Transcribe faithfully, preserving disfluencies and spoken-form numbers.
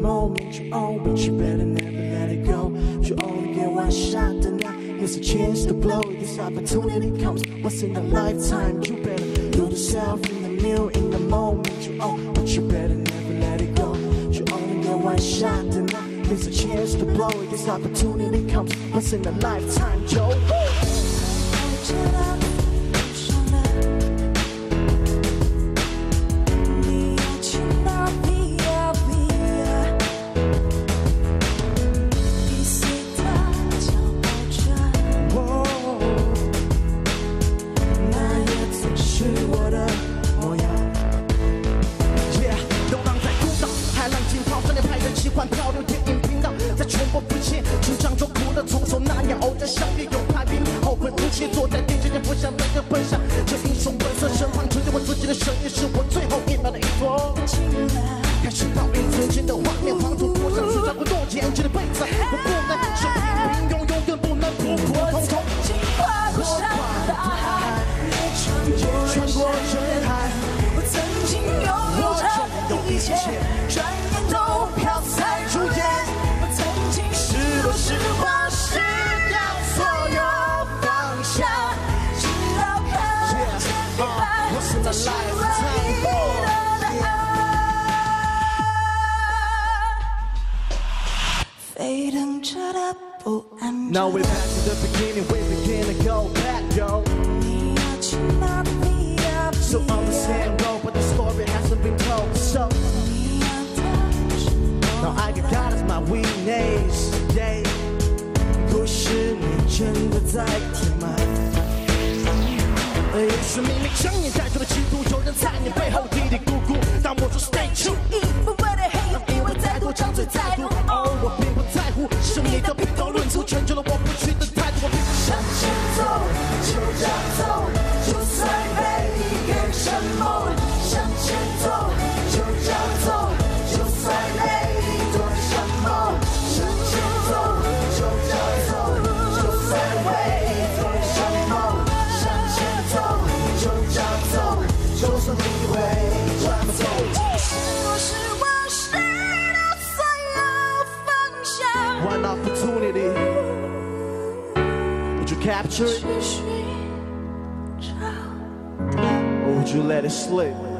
moment you own, but you better never let it go. You only get one shot, then now here's a chance to blow. This opportunity comes once in a lifetime. You better do yourself in the mirror in the moment you own, but you better never let it go. You only get one shot, then now here's a chance to blow. This opportunity comes once in a lifetime, Joe. 坐在电视前不想那个奔向这英雄本色，身旁承接我自己的声音，是我最后一秒的依托。开始倒映曾经的画面，黄土坡上是照顾多眼睛的被子，我不能手平庸，永远不能普普通通。 跨过山大海，也穿过人海，我曾经拥有着一切，转眼都飘散如烟。我曾经是我是我是掉所有。直到看见彼岸，这是唯一的答案。飞腾着的不安。 Now we're back to the beginning, we begin to go back, yo. 你要去哪里呀 So on the same road, but the story hasn't been told. So 你要的是 now I got God as my weakness, yeah. 故事你真的在填满。也许明明睁眼带出了企图，有人在你背后嘀嘀咕咕。当我说 stay true， 一不为了黑，因为再多张嘴在乎。 哦，我并不在乎，是你的评头论足，成就了我不屈的态度。我并不向前走，就这样走，就算被一个人沉默。向前走，就这样走，就算泪多沉默。向前走，就这样走，就算为一个人沉默。向前走，就这样走，就算你会转走。我是我谁的所有方向。 One opportunity, would you capture it? Or would you let it slip?